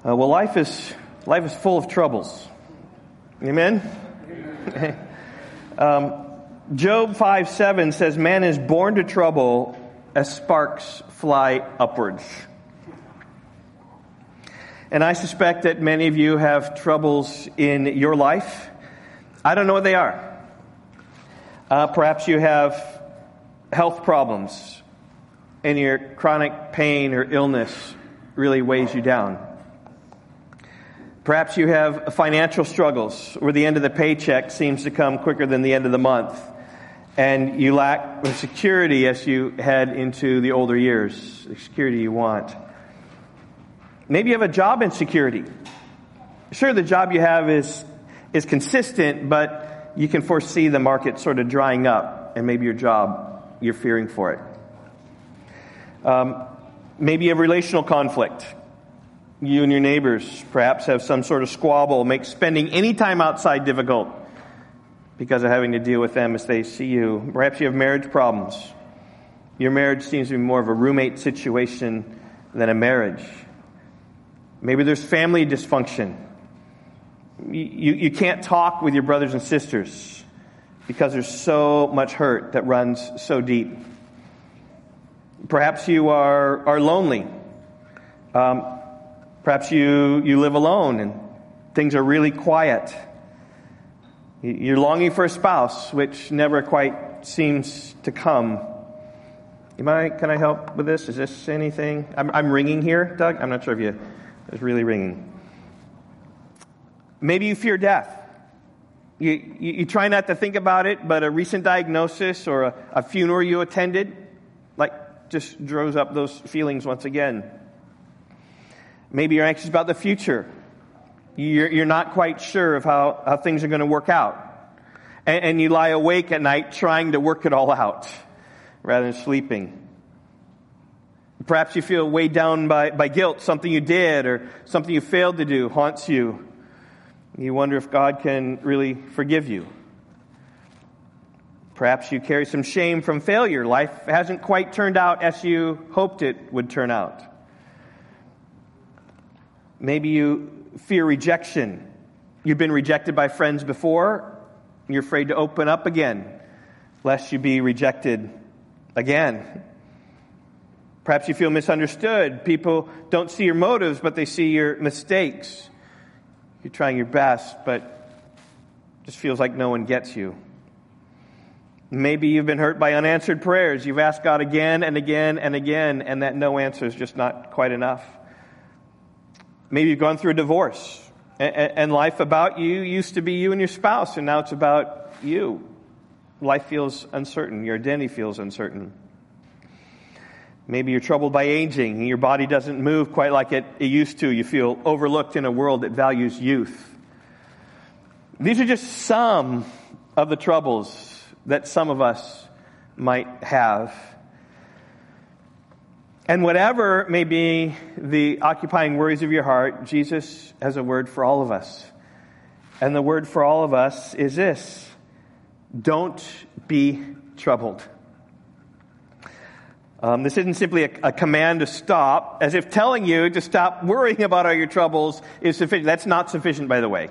Well, life is full of troubles. Amen? Job 5:7 says, "Man is born to trouble as sparks fly upwards." And I suspect that many of you have troubles in your life. I don't know what they are. Perhaps you have health problems and your chronic pain or illness really weighs you down. Perhaps you have financial struggles where the end of the paycheck seems to come quicker than the end of the month, and you lack the security as you head into the older years, the security you want. Maybe you have a job insecurity. Sure, the job you have is consistent, but you can foresee the market sort of drying up, and maybe your job, you're fearing for it. Maybe you have relational conflict. You and your neighbors perhaps have some sort of squabble, make spending any time outside difficult because of having to deal with them as they see you. Perhaps you have marriage problems. Your marriage seems to be more of a roommate situation than a marriage. Maybe there's family dysfunction. You can't talk with your brothers and sisters because there's so much hurt that runs so deep. Perhaps you are lonely. Perhaps you live alone and things are really quiet. You're longing for a spouse, which never quite seems to come. Can I help with this? Is this anything? I'm ringing here, Doug. I'm not sure if it's really ringing. Maybe you fear death. You try not to think about it, but a recent diagnosis or a funeral you attended, just draws up those feelings once again. Maybe you're anxious about the future. You're not quite sure of how things are going to work out. And you lie awake at night trying to work it all out rather than sleeping. Perhaps you feel weighed down by guilt. Something you did or something you failed to do haunts you. You wonder if God can really forgive you. Perhaps you carry some shame from failure. Life hasn't quite turned out as you hoped it would turn out. Maybe you fear rejection. You've been rejected by friends before. You're afraid to open up again, lest you be rejected again. Perhaps you feel misunderstood. People don't see your motives, but they see your mistakes. You're trying your best, but it just feels like no one gets you. Maybe you've been hurt by unanswered prayers. You've asked God again and again and again, and that no answer is just not quite enough. Maybe you've gone through a divorce, and life about you used to be you and your spouse, and now it's about you. Life feels uncertain. Your identity feels uncertain. Maybe you're troubled by aging, and your body doesn't move quite like it used to. You feel overlooked in a world that values youth. These are just some of the troubles that some of us might have. And whatever may be the occupying worries of your heart, Jesus has a word for all of us. And the word for all of us is this: don't be troubled. This isn't simply a command to stop, as if telling you to stop worrying about all your troubles is sufficient. That's not sufficient, by the way.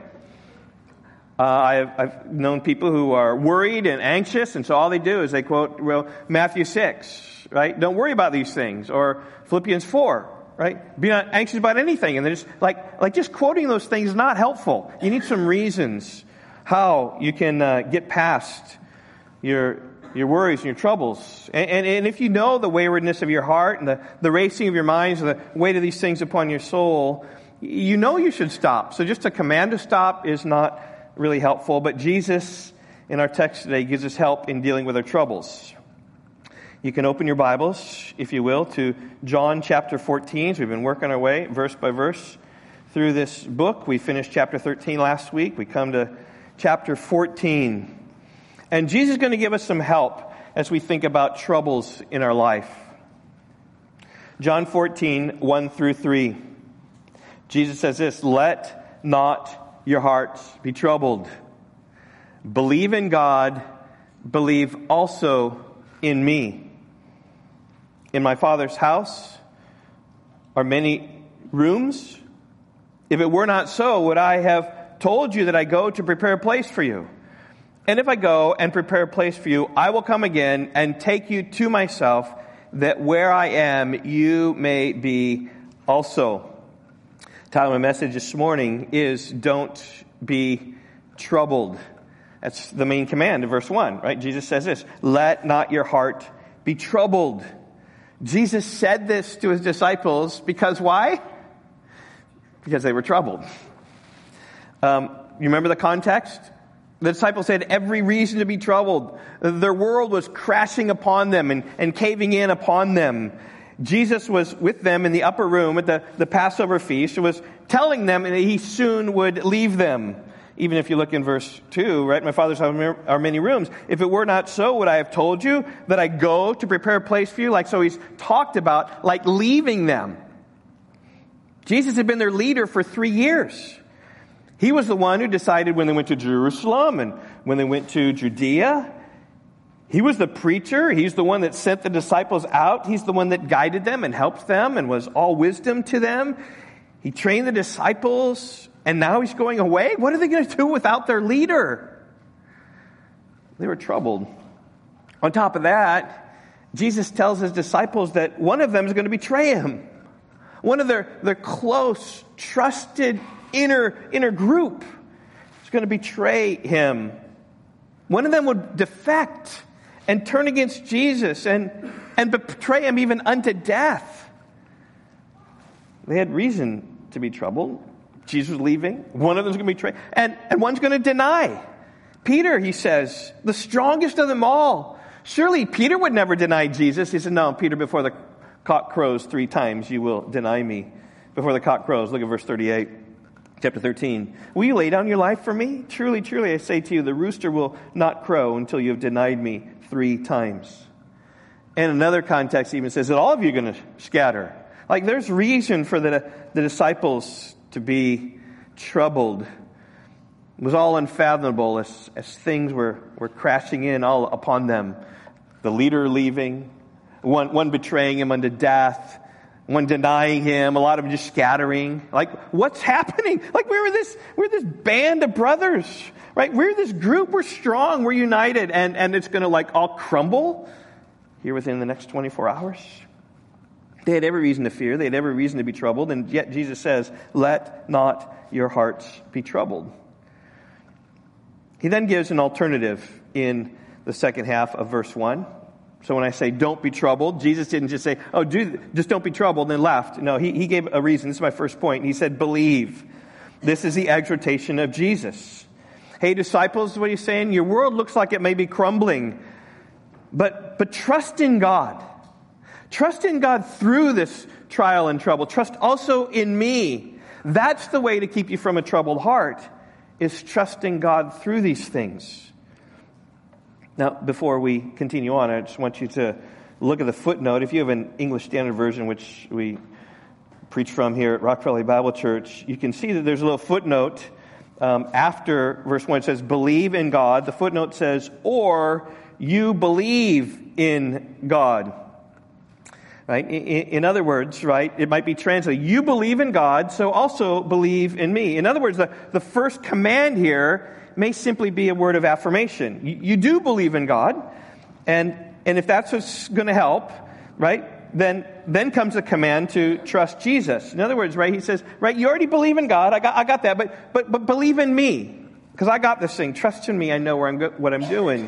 I've known people who are worried and anxious, and so all they do is they quote Matthew 6. Right? Don't worry about these things. Or Philippians 4, right? Be not anxious about anything. And they're just like just quoting those things is not helpful. You need some reasons how you can get past your worries and your troubles. And if you know the waywardness of your heart and the racing of your minds and the weight of these things upon your soul, you know you should stop. So just a command to stop is not really helpful. But Jesus, in our text today, gives us help in dealing with our troubles. You can open your Bibles, if you will, to John chapter 14. So we've been working our way verse by verse through this book. We finished chapter 13 last week. We come to chapter 14. And Jesus is going to give us some help as we think about troubles in our life. John 14, 1 through 3. Jesus says this: "Let not your hearts be troubled. Believe in God, believe also in me. In my Father's house are many rooms. If it were not so, would I have told you that I go to prepare a place for you? And if I go and prepare a place for you, I will come again and take you to myself, that where I am, you may be also. The title of my message this morning is Don't Be Troubled. That's the main command of verse 1, right? Jesus says this, let not your heart be troubled. Jesus said this to his disciples because why? Because they were troubled. You remember the context? The disciples had every reason to be troubled. Their world was crashing upon them and caving in upon them. Jesus was with them in the upper room at the Passover feast and was telling them that he soon would leave them. Even if you look in verse 2, right? My Father's house are many rooms. If it were not so, would I have told you that I go to prepare a place for you? Like, so he's talked about, like, leaving them. Jesus had been their leader for 3 years. He was the one who decided when they went to Jerusalem and when they went to Judea. He was the preacher. He's the one that sent the disciples out. He's the one that guided them and helped them and was all wisdom to them. He trained the disciples, and now he's going away? What are they going to do without their leader? They were troubled. On top of that, Jesus tells his disciples that one of them is going to betray him. One of their close, trusted inner group is going to betray him. One of them would defect and turn against Jesus and betray him even unto death. They had reason to be troubled. Jesus was leaving. One of them is going to betray. And one's going to deny. Peter, he says, the strongest of them all. Surely Peter would never deny Jesus. He said, no, Peter, before the cock crows 3 times, you will deny me. Before the cock crows. Look at verse 38. Chapter 13. Will you lay down your life for me? Truly, truly, I say to you, the rooster will not crow until you have denied me 3 times. And another context even says that all of you are going to scatter. Like, there's reason for the disciples to be troubled. It was all unfathomable as things were crashing in all upon them. The leader leaving, one betraying him unto death, one denying him, a lot of them just scattering. Like, what's happening? Like, we're this band of brothers, right? We're this group, we're strong, we're united, and it's going to like all crumble here within the next 24 hours. They had every reason to fear, they had every reason to be troubled, and yet Jesus says, let not your hearts be troubled. He then gives an alternative in the second half of verse 1. So when I say don't be troubled, Jesus didn't just say, just don't be troubled, and then left. No, he gave a reason. This is my first point. He said, believe. This is the exhortation of Jesus. Hey, disciples, what are you saying? Your world looks like it may be crumbling, but trust in God. Trust in God through this trial and trouble. Trust also in me. That's the way to keep you from a troubled heart, is trusting God through these things. Now, before we continue on, I just want you to look at the footnote. If you have an English Standard Version, which we preach from here at Rock Valley Bible Church, you can see that there's a little footnote after verse 1. It says, believe in God. The footnote says, or you believe in God. Right? In other words, right, it might be translated, you believe in God, so also believe in me. In other words, the first command here may simply be a word of affirmation. You do believe in God, and if that's what's going to help, right, then comes the command to trust Jesus. In other words, right, he says, right, you already believe in God, I got that, but believe in me, because I got this thing. Trust in me, I know what I'm doing.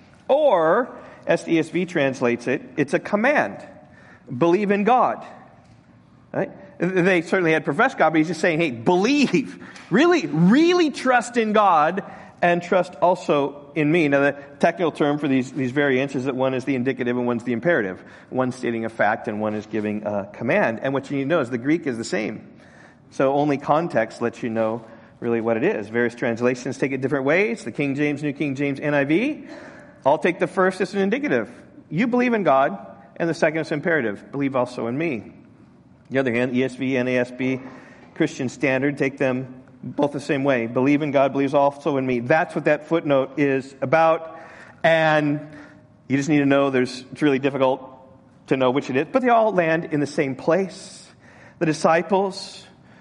Or, as the ESV translates it, it's a command. Believe in God. Right? They certainly had professed God, but he's just saying, hey, believe. Really, really trust in God and trust also in me. Now, the technical term for these variants is that one is the indicative and one's the imperative. One's stating a fact and one is giving a command. And what you need to know is the Greek is the same. So only context lets you know really what it is. Various translations take it different ways. The King James, New King James, NIV, all take the first as an indicative. You believe in God. And the second is imperative. Believe also in me. On the other hand, ESV, NASB, Christian Standard, take them both the same way. Believe in God, believes also in me. That's what that footnote is about. And you just need to know it's really difficult to know which it is. But they all land in the same place. The disciples,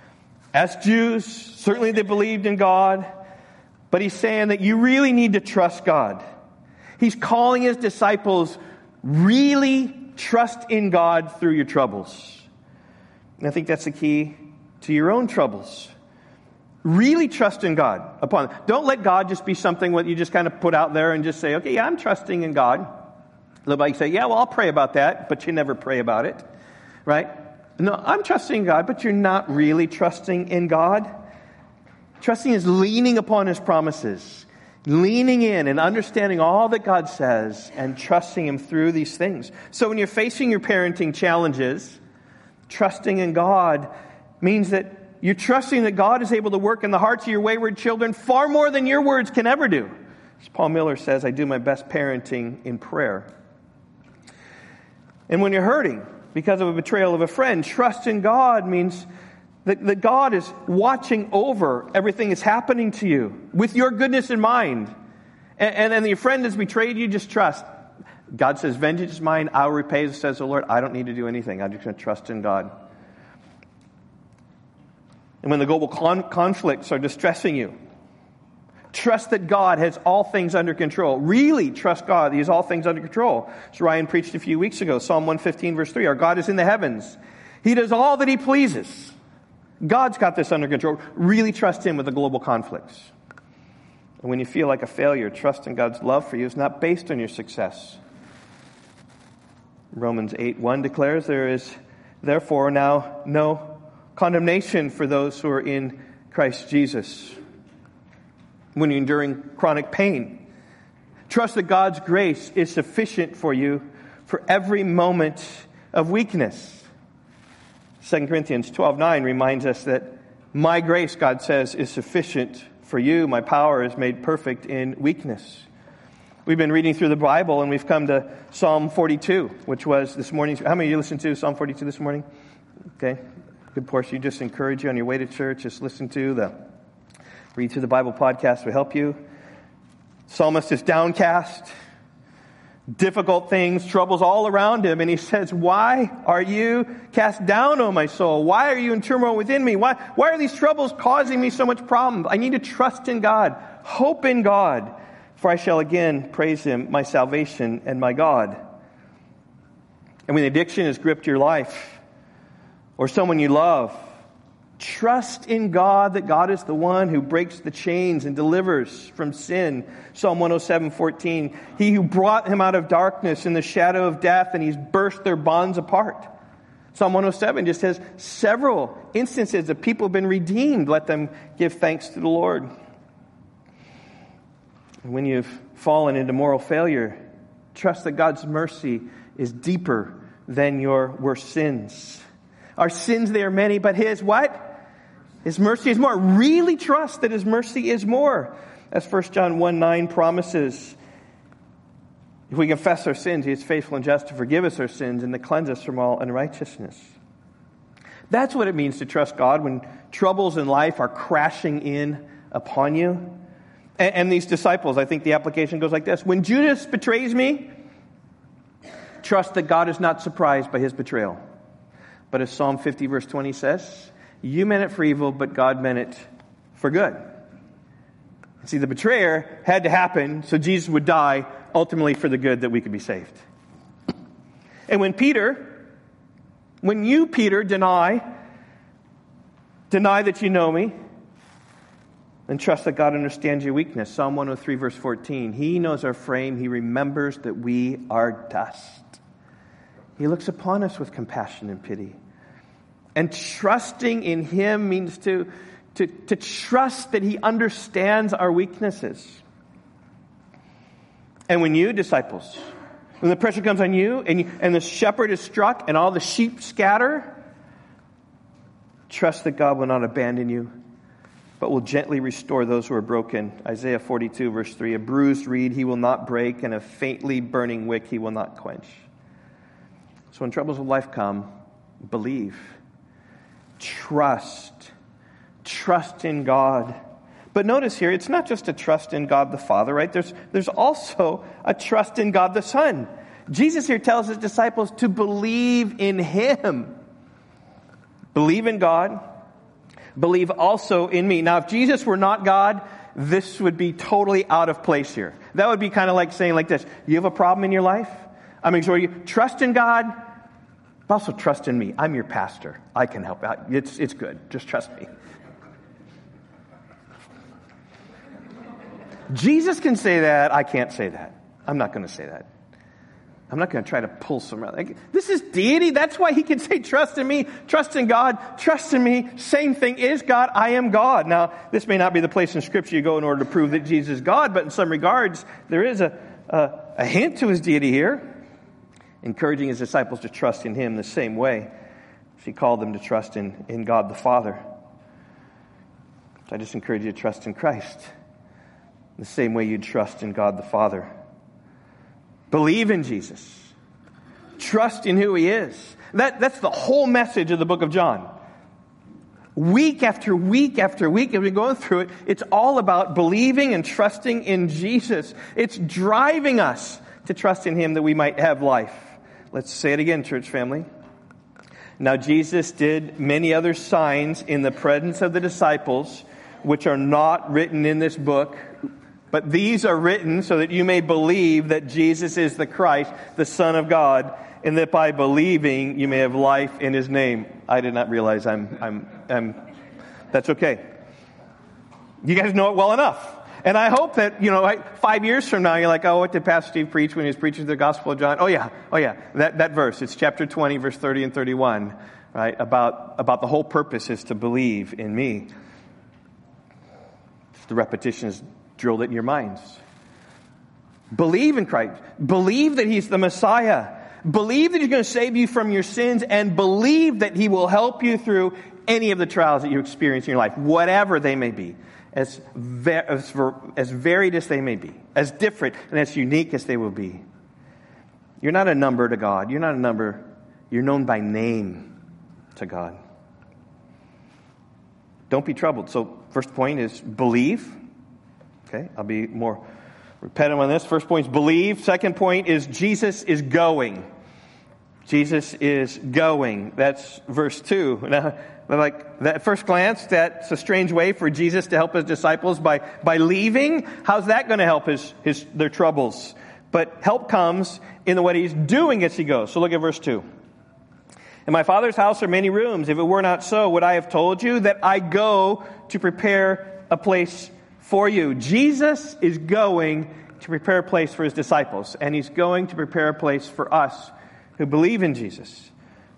As Jews, certainly they believed in God, but he's saying that you really need to trust God. He's calling his disciples, really trust in God through your troubles. And I think that's the key to your own troubles. Really trust in God upon it. Don't let God just be something that you just kind of put out there and just say, okay, yeah, I'm trusting in God. A little bit you say, yeah, well, I'll pray about that, but you never pray about it, right? No, I'm trusting in God, but you're not really trusting in God. Trusting is leaning upon his promises, leaning in and understanding all that God says and trusting him through these things. So when you're facing your parenting challenges, trusting in God means that you're trusting that God is able to work in the hearts of your wayward children far more than your words can ever do. As Paul Miller says, I do my best parenting in prayer. And when you're hurting because of a betrayal of a friend, trust in God means that God is watching over everything that's happening to you with your goodness in mind. And your friend has betrayed you, just trust. God says, vengeance is mine, I will repay, says the Lord. I don't need to do anything. I'm just going to trust in God. And when the global conflicts are distressing you, trust that God has all things under control. Really trust God. He has all things under control. As Ryan preached a few weeks ago, Psalm 115, verse 3, our God is in the heavens. He does all that he pleases. God's got this under control. Really trust him with the global conflicts. And when you feel like a failure, trust in God's love for you is not based on your success. Romans 8:1 declares there is therefore now no condemnation for those who are in Christ Jesus. When you're enduring chronic pain, trust that God's grace is sufficient for you for every moment of weakness. 2 Corinthians 12:9 reminds us that my grace, God says, is sufficient for you. My power is made perfect in weakness. We've been reading through the Bible and we've come to Psalm 42, which was this morning's. How many of you listened to Psalm 42 this morning? Okay. Good portion. You just encourage you on your way to church. Just listen to the Read Through the Bible podcast will help you. Psalmist is downcast, difficult things, troubles all around him. And he says, why are you cast down, O my soul? Why are you in turmoil within me? Why are these troubles causing me so much problem? I need to trust in God, hope in God, for I shall again praise him, my salvation and my God. And when addiction has gripped your life or someone you love, trust in God that God is the one who breaks the chains and delivers from sin. Psalm 107:14. He who brought him out of darkness in the shadow of death, and he's burst their bonds apart. Psalm 107 just has several instances of people have been redeemed. Let them give thanks to the Lord. And when you've fallen into moral failure, trust that God's mercy is deeper than your worst sins. Our sins, they are many, but his what? His mercy is more. Really trust that his mercy is more. As 1 John 1:9 promises, if we confess our sins, he is faithful and just to forgive us our sins and to cleanse us from all unrighteousness. That's what it means to trust God when troubles in life are crashing in upon you. And these disciples, I think the application goes like this. When Judas betrays me, trust that God is not surprised by his betrayal. But as Psalm 50 verse 20 says, you meant it for evil, but God meant it for good. See, the betrayer had to happen so Jesus would die ultimately for the good that we could be saved. And when you, Peter, deny that you know me, then trust that God understands your weakness. Psalm 103 verse 14. He knows our frame. He remembers that we are dust. He looks upon us with compassion and pity. And trusting in him means to trust that he understands our weaknesses. And when you, disciples, when the pressure comes on you and the shepherd is struck and all the sheep scatter, trust that God will not abandon you, but will gently restore those who are broken. Isaiah 42 verse 3, a bruised reed he will not break, and a faintly burning wick he will not quench. So when troubles of life come, believe. Trust in God. But notice here, it's not just a trust in God the Father, right? There's also a trust in God the Son. Jesus here tells his disciples to believe in him. Believe in God. believe also in me. Now, if Jesus were not God, this would be totally out of place here. That would be kind of like saying like this: you have a problem in your life? I'm going to exhort you, trust in God, but also trust in me. I'm your pastor. I can help out. It's good. Just trust me. Jesus can say that. I can't say that. I'm not going to say that. I'm not going to try to pull some. This is deity. That's why he can say, trust in me, trust in God, trust in me. Same thing is God. I am God. Now, this may not be the place in Scripture you go in order to prove that Jesus is God, but in some regards, there is a hint to his deity here, encouraging his disciples to trust in him the same way he called them to trust in God the Father. So I just encourage you to trust in Christ the same way you'd trust in God the Father. Believe in Jesus. Trust in who he is. That's the whole message of the book of John. Week after week after week, as we're going through it, it's all about believing and trusting in Jesus. It's driving us to trust in him that we might have life. Let's say it again, church family. Now Jesus did many other signs in the presence of the disciples, which are not written in this book. But these are written so that you may believe that Jesus is the Christ, the Son of God, and that by believing you may have life in his name. I did not realize that's okay. You guys know it well enough. And I hope that, 5 years from now, you're like, oh, what did Pastor Steve preach when he was preaching the Gospel of John? Oh yeah. That verse. It's chapter 20, verse 30 and 31, right? About the whole purpose is to believe in me. The repetition is drilled it in your minds. Believe in Christ. Believe that he's the Messiah. Believe that he's going to save you from your sins, and believe that he will help you through any of the trials that you experience in your life, whatever they may be, as varied as they may be, as different and as unique as they will be. You're not a number to God. You're not a number. You're known by name to God. Don't be troubled. So first point is believe. Okay, I'll be more repetitive on this. First point is believe. Second point is Jesus is going. Jesus is going. That's verse 2. Now, like that at first glance, that's a strange way for Jesus to help his disciples by leaving. How's that going to help their troubles? But help comes in the way he's doing as he goes. So look at verse 2. In my Father's house are many rooms. If it were not so, would I have told you that I go to prepare a place for you? Jesus is going to prepare a place for his disciples, and he's going to prepare a place for us who believe in Jesus.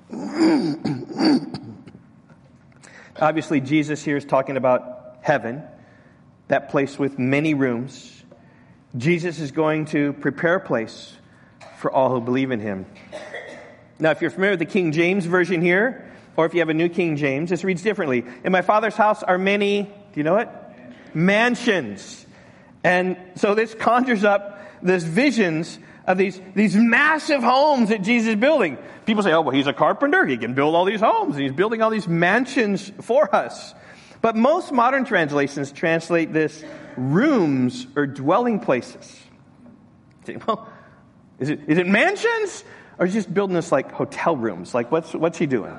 Obviously, Jesus here is talking about heaven, that place with many rooms. Jesus is going to prepare a place for all who believe in him. Now, if you're familiar with the King James Version here, or if you have a New King James, this reads differently. In my Father's house are many, do you know it? Mansions. And so this conjures up these visions of these massive homes that Jesus is building. People say, oh, well, he's a carpenter. He can build all these homes. And he's building all these mansions for us. But most modern translations translate this rooms or dwelling places. Well, is it mansions? Or is he just building this like hotel rooms? Like what's he doing?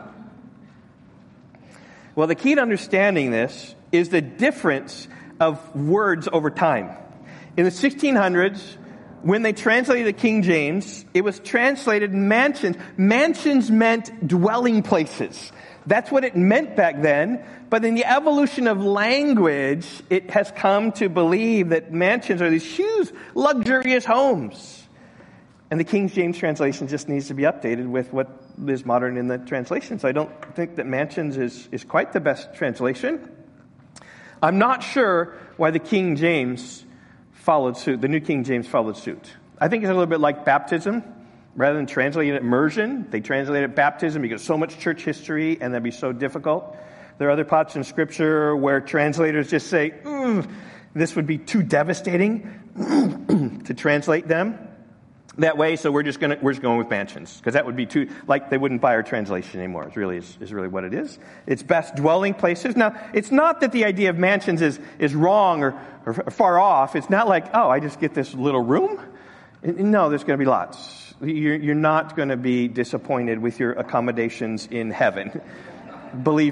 Well, the key to understanding this is the difference of words over time. In the 1600s, when they translated the King James, it was translated mansions. Mansions meant dwelling places. That's what it meant back then. But in the evolution of language, it has come to believe that mansions are these huge, luxurious homes. And the King James translation just needs to be updated with what is modern in the translation. So I don't think that mansions is quite the best translation. I'm not sure why the King James followed suit. The New King James followed suit. I think it's a little bit like baptism. Rather than translating it immersion, they translated baptism because so much church history and that'd be so difficult. There are other parts in Scripture where translators just say, this would be too devastating to translate them that way, so we're just going with mansions, because that would be too, like they wouldn't buy our translation anymore. Is really what it is. It's best dwelling places. Now, it's not that the idea of mansions is wrong or far off. It's not like, oh, I just get this little room. No, there's going to be lots. You're not going to be disappointed with your accommodations in heaven. Believe me.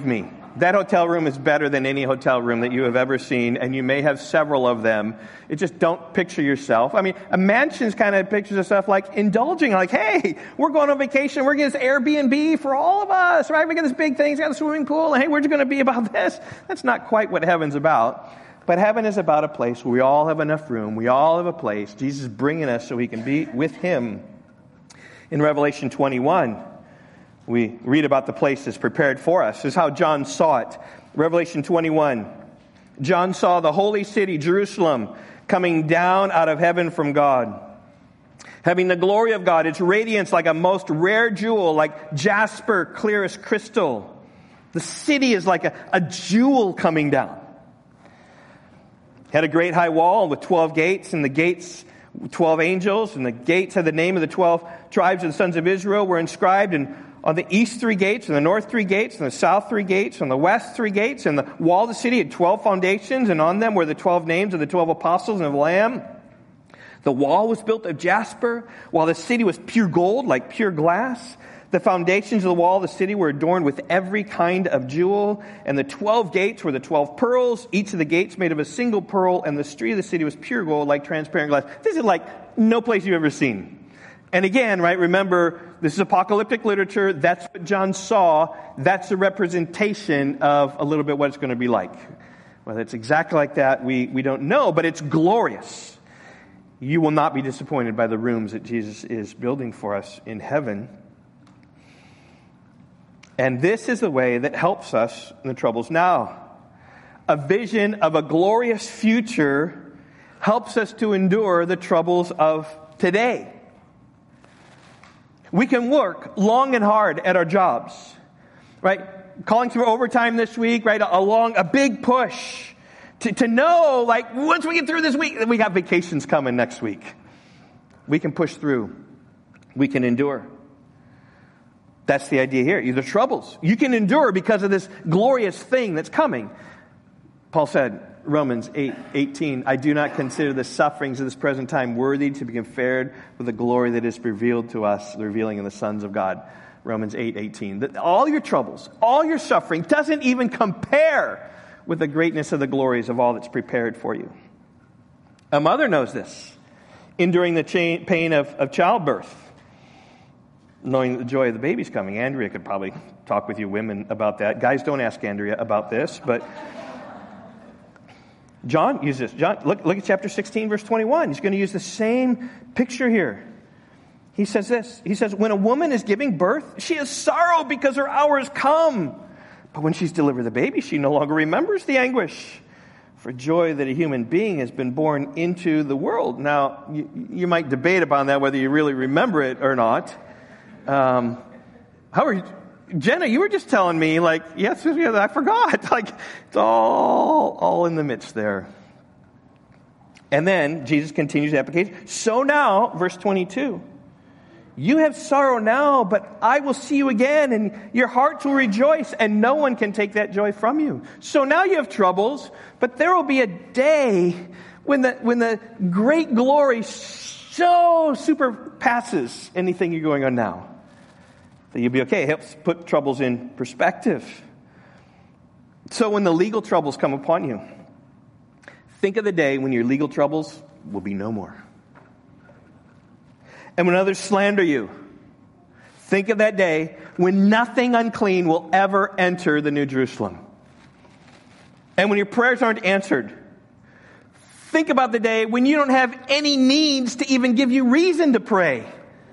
That hotel room is better than any hotel room that you have ever seen, and you may have several of them. It just don't picture yourself. I mean, a mansion's kind of pictures of stuff like indulging, like, hey, we're going on vacation, we're getting this Airbnb for all of us, right? We got this big thing, it's got a swimming pool, and hey, we're just going to be about this. That's not quite what heaven's about. But heaven is about a place where we all have enough room, we all have a place. Jesus is bringing us so we can be with Him. In Revelation 21, we read about the place that's prepared for us. This is how John saw it. Revelation 21. John saw the holy city, Jerusalem, coming down out of heaven from God, having the glory of God, its radiance like a most rare jewel, like jasper, clear as crystal. The city is like a jewel coming down. Had a great high wall with 12 gates, and the gates 12 angels, and the gates had the name of the 12 tribes of the sons of Israel were inscribed, and on the east 3 gates, and the north 3 gates, and the south 3 gates, and the west 3 gates, and the wall of the city had 12 foundations, and on them were the 12 names of the 12 apostles and of the Lamb. The wall was built of jasper, while the city was pure gold, like pure glass. The foundations of the wall of the city were adorned with every kind of jewel, and the 12 gates were the 12 pearls, each of the gates made of a single pearl, and the street of the city was pure gold, like transparent glass. This is like no place you've ever seen. And again, right, remember, this is apocalyptic literature. That's what John saw. That's a representation of a little bit what it's going to be like. Whether it's exactly like that, we don't know, but it's glorious. You will not be disappointed by the rooms that Jesus is building for us in heaven. And this is the way that helps us in the troubles now. A vision of a glorious future helps us to endure the troubles of today. We can work long and hard at our jobs, right? Calling through overtime this week, right? Along a big push to know, like, once we get through this week, we got vacations coming next week. We can push through. We can endure. That's the idea here. These are troubles. You can endure because of this glorious thing that's coming. Paul said, Romans 8:18, I do not consider the sufferings of this present time worthy to be compared with the glory that is revealed to us, the revealing of the sons of God. Romans 8:18. All your troubles, all your suffering doesn't even compare with the greatness of the glories of all that's prepared for you. A mother knows this, enduring the pain of childbirth, knowing the joy of the baby's coming. Andrea could probably talk with you women about that. Guys, don't ask Andrea about this, but John uses this. John, look at chapter 16, verse 21. He's going to use the same picture here. He says this. He says, when a woman is giving birth, she has sorrow because her hour has come. But when she's delivered the baby, she no longer remembers the anguish for joy that a human being has been born into the world. Now, you might debate upon that, whether you really remember it or not. However, Jenna, you were just telling me, like, yes, I forgot. Like, it's all in the midst there. And then Jesus continues the application. So now, verse 22, you have sorrow now, but I will see you again, and your hearts will rejoice, and no one can take that joy from you. So now you have troubles, but there will be a day when the great glory so surpasses anything you're going on now. That you'll be okay. It helps put troubles in perspective. So when the legal troubles come upon you, think of the day when your legal troubles will be no more. And when others slander you, think of that day when nothing unclean will ever enter the New Jerusalem. And when your prayers aren't answered, think about the day when you don't have any needs to even give you reason to pray.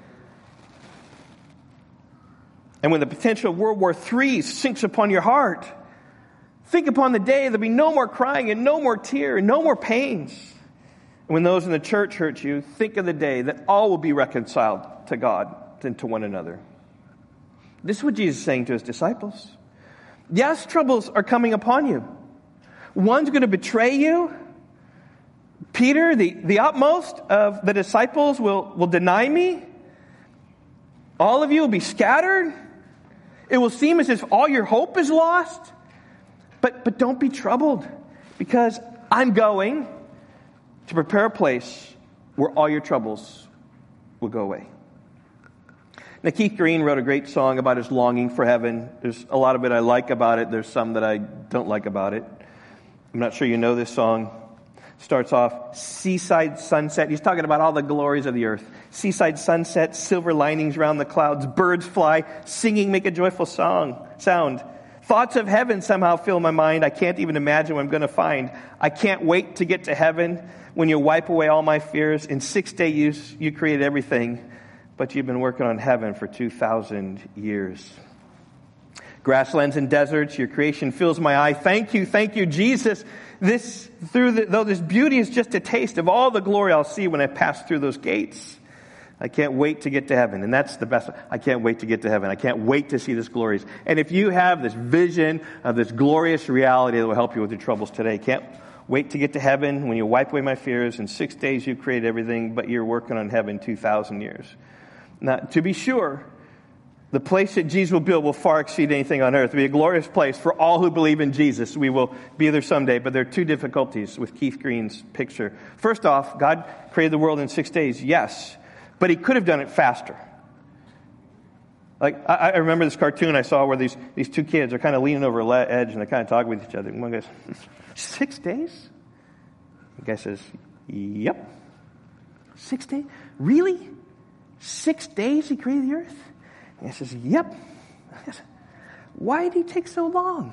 And when the potential of World War III sinks upon your heart, think upon the day there'll be no more crying and no more tear and no more pains. And when those in the church hurt you, think of the day that all will be reconciled to God and to one another. This is what Jesus is saying to his disciples. Yes, troubles are coming upon you. One's going to betray you. Peter, the utmost of the disciples, will deny me. All of you will be scattered. It will seem as if all your hope is lost. But don't be troubled, because I'm going to prepare a place where all your troubles will go away. Now, Keith Green wrote a great song about his longing for heaven. There's a lot of it I like about it. There's some that I don't like about it. I'm not sure you know this song. Starts off, seaside sunset. He's talking about all the glories of the earth. Seaside sunset, silver linings round the clouds, birds fly, singing make a joyful sound. Thoughts of heaven somehow fill my mind. I can't even imagine what I'm going to find. I can't wait to get to heaven when you wipe away all my fears. In 6 days you created everything, but you've been working on heaven for 2,000 years. Grasslands and deserts, your creation fills my eye. Thank you, Jesus. Though this beauty is just a taste of all the glory I'll see when I pass through those gates. I can't wait to get to heaven. And that's the best. I can't wait to get to heaven. I can't wait to see this glories. And if you have this vision of this glorious reality that will help you with your troubles today, can't wait to get to heaven when you wipe away my fears. In 6 days you created everything, but you're working on heaven 2,000 years. Now, to be sure, the place that Jesus will build will far exceed anything on earth. It'll be a glorious place for all who believe in Jesus. We will be there someday, but there are two difficulties with Keith Green's picture. First off, God created the world in 6 days, yes, but he could have done it faster. Like, I remember this cartoon I saw where these two kids are kind of leaning over a edge and they're kind of talking with each other. And one goes, 6 days? The guy says, yep. 6 days? Really? 6 days he created the earth? And he says, yep. Why did he take so long?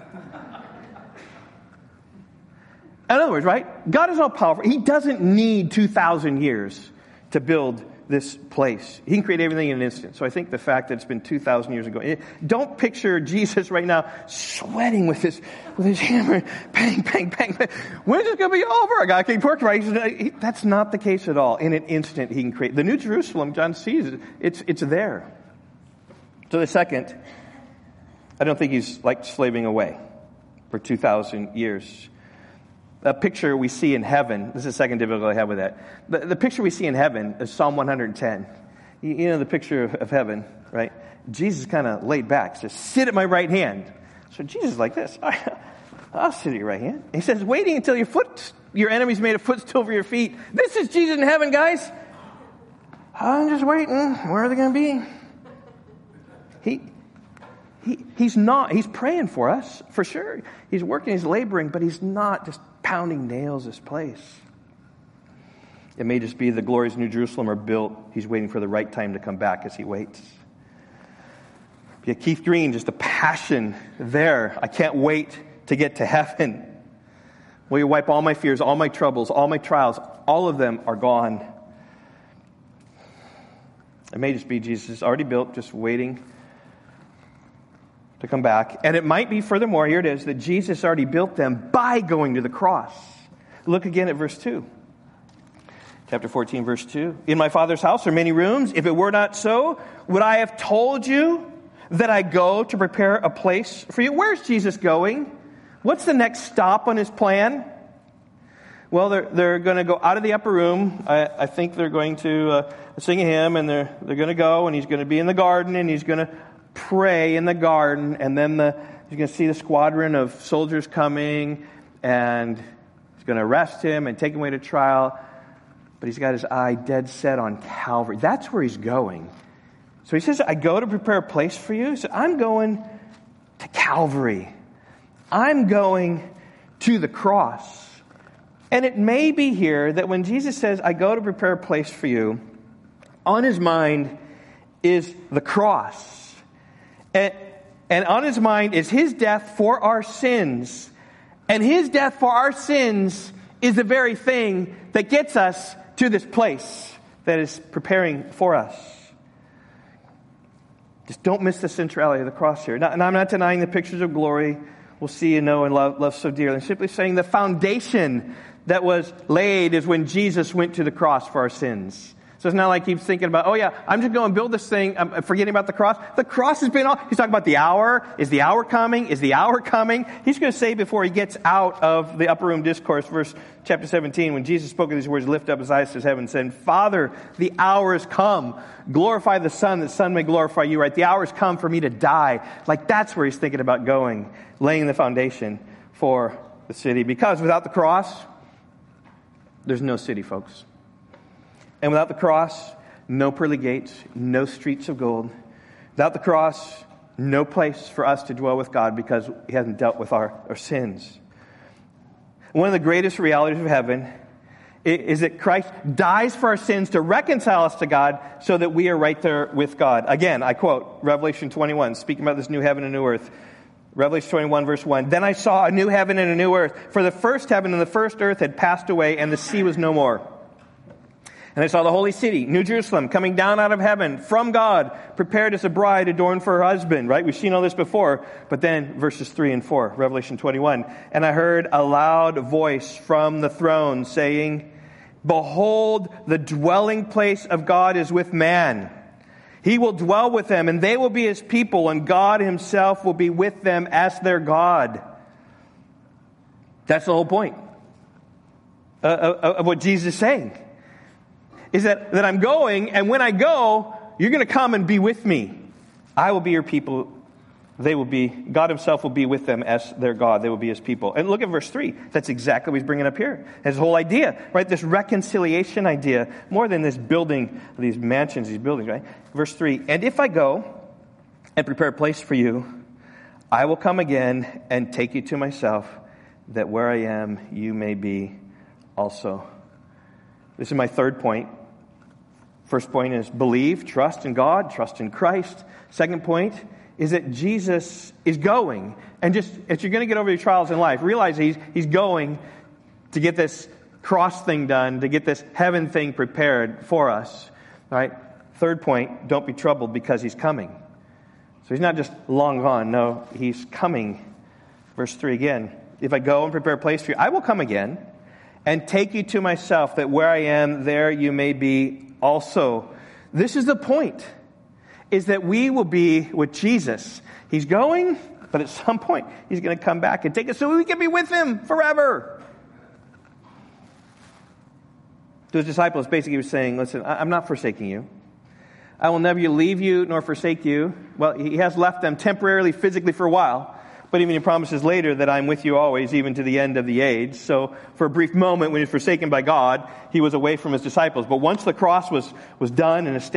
In other words, right? God is all powerful. He doesn't need 2,000 years to build this place. He can create everything in an instant. So I think the fact that it's been 2,000 years ago. Don't picture Jesus right now sweating with his hammer. Bang, bang, bang, bang. When is this going to be over? I got to keep working, right? That's not the case at all. In an instant, he can create. The New Jerusalem, John sees it. It's there. So the second, I don't think he's like slaving away for 2,000 years. A picture we see in heaven, this is the second difficulty I have with that. The picture we see in heaven is Psalm 110. You know the picture of heaven, right? Jesus kind of laid back, says, sit at my right hand. So Jesus is like this. I'll sit at your right hand. He says, waiting until your enemy's made a footstool for your feet. This is Jesus in heaven, guys. I'm just waiting. Where are they going to be? He's praying for us, for sure. He's working, he's laboring, but he's not just pounding nails this place. It may just be the glories of New Jerusalem are built. He's waiting for the right time to come back as he waits. Yeah, Keith Green, just a passion there. I can't wait to get to heaven. Will you wipe all my fears, all my troubles, all my trials? All of them are gone. It may just be Jesus is already built, just waiting to come back. And it might be, furthermore, here it is, that Jesus already built them by going to the cross. Look again at verse 2. Chapter 14, verse 2. In my Father's house are many rooms. If it were not so, would I have told you that I go to prepare a place for you? Where's Jesus going? What's the next stop on his plan? Well, they're going to go out of the upper room. I think they're going to sing a hymn, and they're going to go, and he's going to be in the garden, and he's going to pray in the garden, and then he's going to see the squadron of soldiers coming, and he's going to arrest him and take him away to trial. But he's got his eye dead set on Calvary. That's where he's going. So he says, I go to prepare a place for you. He said, I'm going to Calvary. I'm going to the cross. And it may be here that when Jesus says, I go to prepare a place for you, on his mind is the cross. And on his mind is his death for our sins. And his death for our sins is the very thing that gets us to this place that is preparing for us. Just don't miss the centrality of the cross here. And I'm not denying the pictures of glory we'll see and know and love so dearly. I'm simply saying the foundation that was laid is when Jesus went to the cross for our sins. So it's not like he's thinking about, oh yeah, I'm just going to build this thing. I'm forgetting about the cross. The cross has been on. He's talking about the hour. Is the hour coming? Is the hour coming? He's going to say before he gets out of the upper room discourse, chapter 17, when Jesus spoke of these words, lift up his eyes to heaven and said, Father, the hour has come. Glorify the Son, that the Son may glorify you, right? The hour has come for me to die. Like that's where he's thinking about going, laying the foundation for the city. Because without the cross, there's no city, folks. And without the cross, no pearly gates, no streets of gold. Without the cross, no place for us to dwell with God because he hasn't dealt with our sins. One of the greatest realities of heaven is that Christ dies for our sins to reconcile us to God so that we are right there with God. Again, I quote Revelation 21, speaking about this new heaven and new earth. Revelation 21, verse 1. Then I saw a new heaven and a new earth, for the first heaven and the first earth had passed away, and the sea was no more. And I saw the holy city, New Jerusalem, coming down out of heaven from God, prepared as a bride adorned for her husband. Right? We've seen all this before. But then verses 3 and 4, Revelation 21. And I heard a loud voice from the throne saying, Behold, the dwelling place of God is with man. He will dwell with them, and they will be his people, and God himself will be with them as their God. That's the whole point of what Jesus is saying. Is that I'm going, and when I go, you're going to come and be with me. I will be your people. God himself will be with them as their God. They will be his people. And look at verse 3. That's exactly what he's bringing up here. His whole idea, right? This reconciliation idea, more than this building, these mansions, these buildings, right? Verse 3, and if I go and prepare a place for you, I will come again and take you to myself, that where I am, you may be also. This is my third point. First point is believe, trust in God, trust in Christ. Second point is that Jesus is going. And just as you're going to get over your trials in life, realize he's going to get this cross thing done, to get this heaven thing prepared for us. All right? Third point, don't be troubled because he's coming. So he's not just long gone. No, he's coming. Verse 3 again. If I go and prepare a place for you, I will come again and take you to myself, that where I am, there you may be also. This is the point, is that we will be with Jesus. He's going, but at some point, he's going to come back and take us so we can be with him forever. To his disciples, basically, he was saying, listen, I'm not forsaking you. I will never leave you nor forsake you. Well, he has left them temporarily, physically for a while. But even he promises later that I'm with you always, even to the end of the age. So for a brief moment when he was forsaken by God, he was away from his disciples. But once the cross was done and established,